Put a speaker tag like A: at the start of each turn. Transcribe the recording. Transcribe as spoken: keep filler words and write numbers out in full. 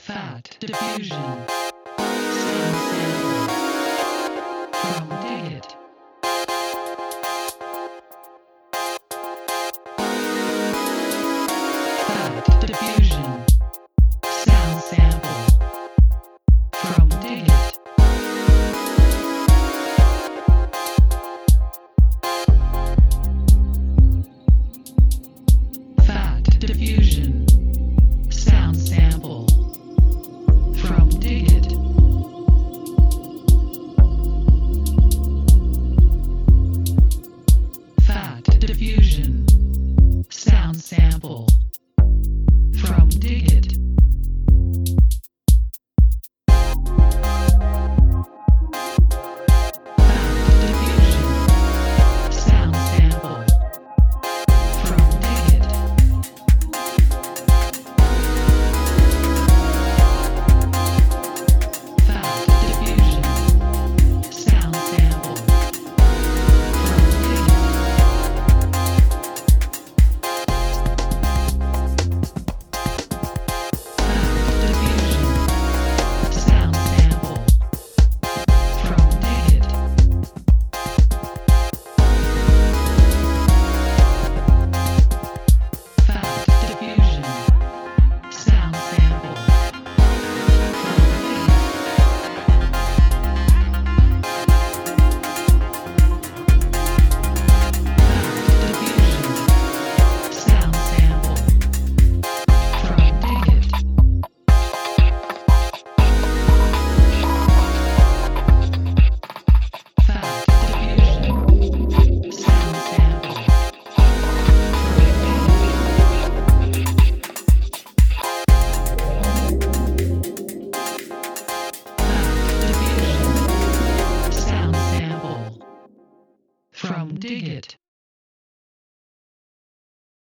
A: Fat diffusion. Sound sample from Digit. Fat diffusion. Sound sample from Digit. Fat diffusion. Sound sample from Digit. Fat diffusion. Sound sample from Digit. From Digit.